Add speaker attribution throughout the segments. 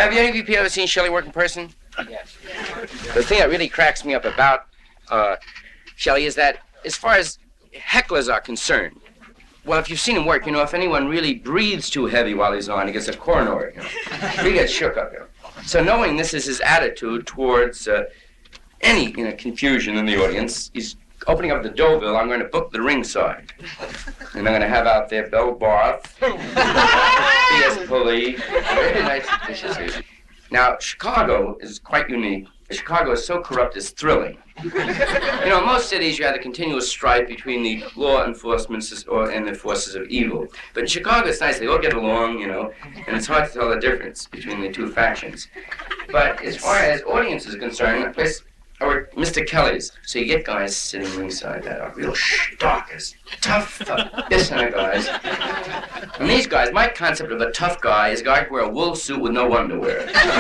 Speaker 1: Have any of you people ever seen Shelley work in person? Yes. The thing that really cracks me up about Shelley is that as far as hecklers are concerned, well, if you've seen him work, if anyone really breathes too heavy while he's on, he gets a coronary, he gets shook up, So knowing this is his attitude towards any confusion in the audience, he's opening up the Deauville. I'm going to book the ringside. And I'm going to have out there Belle Barth, B.S. Pulley, very nice dishes. Now, Chicago is quite unique. Chicago is so corrupt, it's thrilling. In most cities, you have a continuous strife between the law enforcement and the forces of evil. But in Chicago, it's nice. They all get along, and it's hard to tell the difference between the two factions. But as far as audience is concerned, or Mr. Kelly's. So you get guys sitting ringside that are real starkers, tough, this kind of guys. And these guys, my concept of a tough guy is a guy who wear a wool suit with no underwear.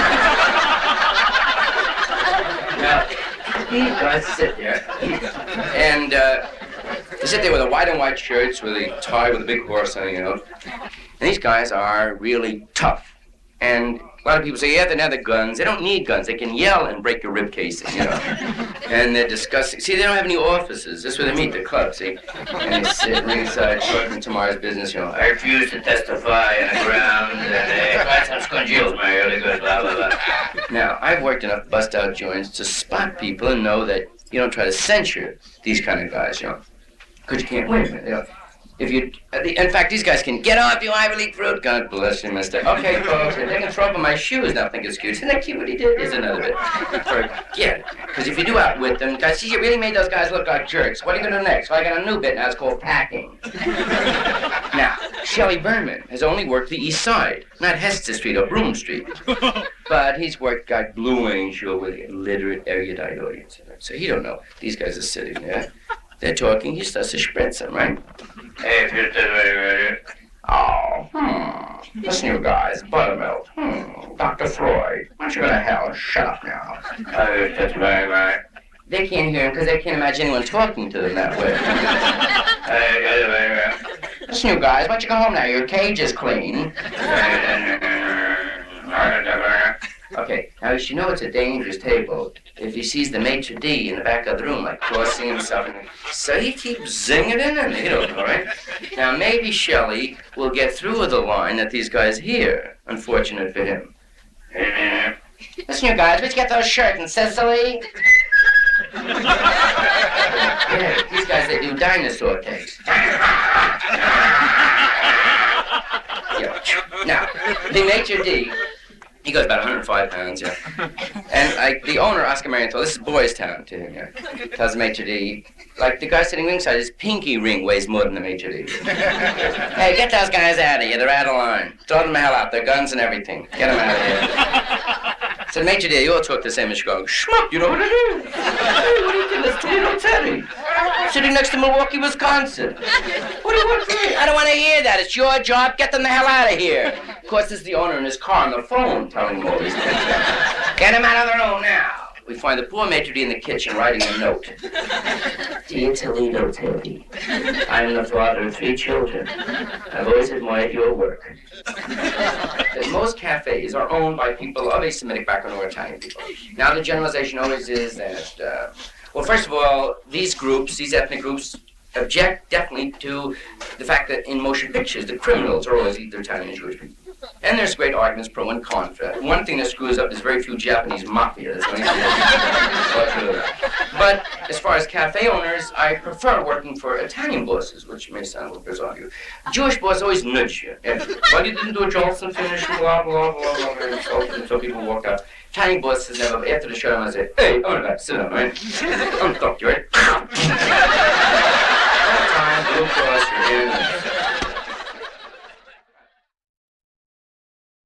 Speaker 1: Now, these guys sit there, and they sit there with a white and white shirts, with a tie with a big horse on it, And these guys are really tough. And a lot of people say, yeah, they have the guns. They don't need guns. They can yell and break your rib casing, And they're discussing. See, they don't have any offices. That's where they meet, the club, see? And they sit ringside talking tomorrow's business, I refuse to testify on the ground. And I some scongios, my really good, blah, blah, blah. Now, I've worked enough bust-out joints to spot people and know that you don't try to censure these kind of guys, Because you can't win, In fact, these guys can get off you Ivy League fruit. God bless you, mister. Okay, folks, if they can throw up in my shoes now, think it's cute. Isn't that cute what he did? Is another bit. Forget it. Because if you do outwit them, guys, see, you really made those guys look like jerks. What are you going to do next? Well, I got a new bit now. It's called packing. Now, Shelley Berman has only worked the East Side, not Hester Street or Broome Street. But he's worked Blue Angel with a literate, erudite audience. So he don't know. These guys are sitting there. They're talking. He starts to spritz them, right? Hey, if you're ready. Oh, this new guy's buttermilk. Dr. Freud. Why don't you go to hell? Shut up now. That's very right. They can't hear him because they can't imagine anyone talking to them that way. This new guy's, why don't you go home now? Your cage is clean. Okay, now you should know it's a dangerous table. If he sees the maitre d' in the back of the room, crossing himself, so he keeps zinging in all right? Now, maybe Shelley will get through with the line that these guys hear. Unfortunate for him. Listen, you guys, where'd you get those shirts in Sicily? Yeah, these guys, they do dinosaur takes. Yeah. Now, the maitre d', he goes about 105 pounds, And the owner, Oscar Marienthal, this is Boys Town to him, tells the maitre d', the guy sitting ringside, his pinky ring weighs more than the maitre d'. Hey, get those guys out of here. They're out of line. Throw them the hell out. Their guns and everything. Get them out of here. So the maitre d', you all talk the same as Chicago. Schmuck, you know what it is? Hey, what do you think? That's Toledo Teddy. Sitting next to Milwaukee, Wisconsin. What do you want from me? I don't want to hear that. It's your job. Get them the hell out of here. Of course, this is the owner in his car on the phone telling him all these things. Get him out of the room now. We find the poor maitre d' in the kitchen writing a note. Dear Toledo Teddy, I am the father of 3 children. I've always admired your work. Most cafes are owned by people of a Semitic background or Italian people. Now, the generalization always is that, well, first of all, these ethnic groups, object definitely to the fact that in motion pictures, the criminals are always either Italian or Jewish people. And there's great arguments pro and contra. One thing that screws up is very few Japanese mafias. But as far as cafe owners, I prefer working for Italian bosses, which may sound a little bizarre to you. Jewish boss always nudge you. Well, you didn't do a Jolson finish, blah, blah, blah, blah, so people walk out. Italian bosses never, after the show, I say, hey, I'm back, sit down, right? I'm talking to you, right?